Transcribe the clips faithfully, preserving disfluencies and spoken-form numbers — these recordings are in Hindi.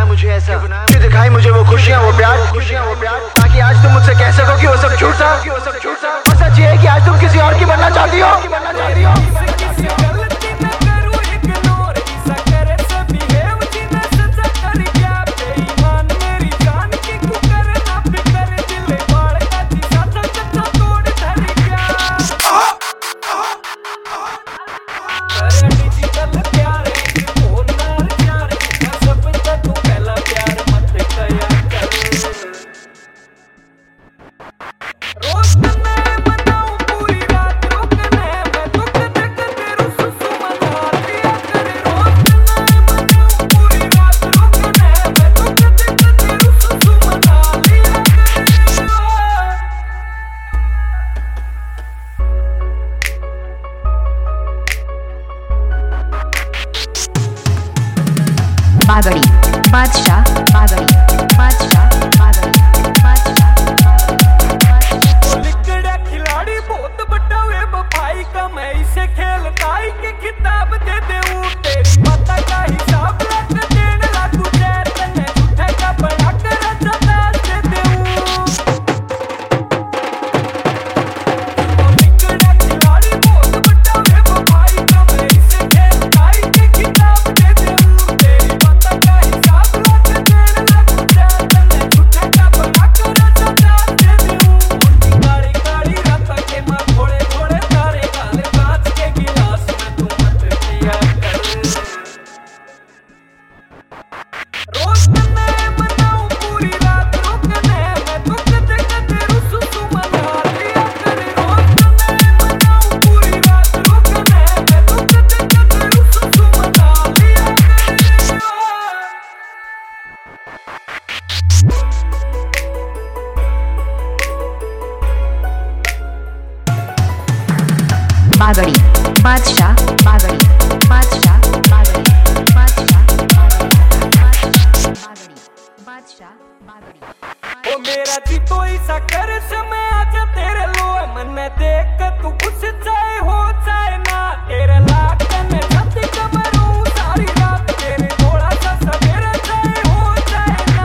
मुझे ऐसा कि दिखाई मुझे वो खुशियाँ वो प्यार खुशियाँ वो प्यार ताकि आज तुम मुझसे कह सको कि वो सब झूठ था कि वो सब झूठ था। और सच ये है कि आज तुम किसी और की बनना चाहती हो बनना चाहती हो। बागड़ी बादशाह बागड़ी बादशाह बागड़ी बादशाह लिकड़ा खिलाड़ी बहुत बड़ा वे भाई का मैं इसे खेलता ही के खिताब दे दे तेरी पता का हिसाब रख देने लागू चैतन झूठे का बड़ा कर सदा दे दे लिकड़ा खिलाड़ी बहुत बड़ा वे भाई का मैं इसे खेलता ही के खिताब दे दे तेरी पता का हिसाब रख देने लागू चैतन झूठे का बड़ा कर सदा दे दे उनकी काली काली रात के मां थोड़े थोड़े तारे काले कांच के गिलास में तू मत पिया कर रोज मैं मनाऊं पूरी रात रुकने मैं दुख देख तेरू सुसु मना लिया कर रोज मैं मनाऊं पूरी रात रुकने मैं दुख देख तेरू सुसु मना लिया कर बागड़ी बादशाह बागड़ी बादशाह बागड़ी बादशाह बागड़ी बादशाह बागड़ी ओ मेरा जी तो ऐसा कर समय आजा तेरे लो मन में देख कर तू खुश चाहे हो चाहे ना तेरे लाखन छाती कमरू सारी रात तेरे थोड़ा सा सवेरा चाहे हो चाहे ना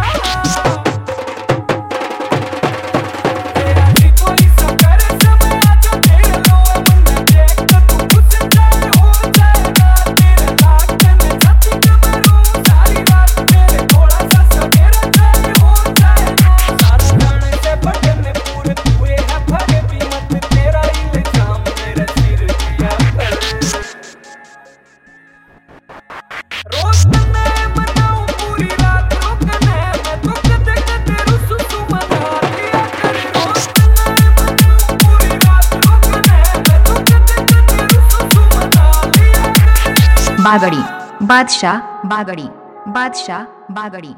तेरा जी तो ऐसा कर समय आजा तेरे लो मन में देख कर तू खुश चाहे हो चाहे ना तेरे लाखन छाती कमरू सारी रात तेरे थोड़ा सा सवेरा चाहे हो चाहे ना सारा जाने से बड़े में पूरे पूरे है भरे भी मत तेरा इल्जाम मेरे सिर दिया कर रोज मैं मनाऊं पूरी रात रुकने मैं दुख देख तेरू सुसु मना लिया कर रोज मैं मनाऊं पूरी रात रुकने मैं दुख देख तेरू सुसु मना लिया कर बागड़ी बादशाह बागड़ी बादशाह बागड़ी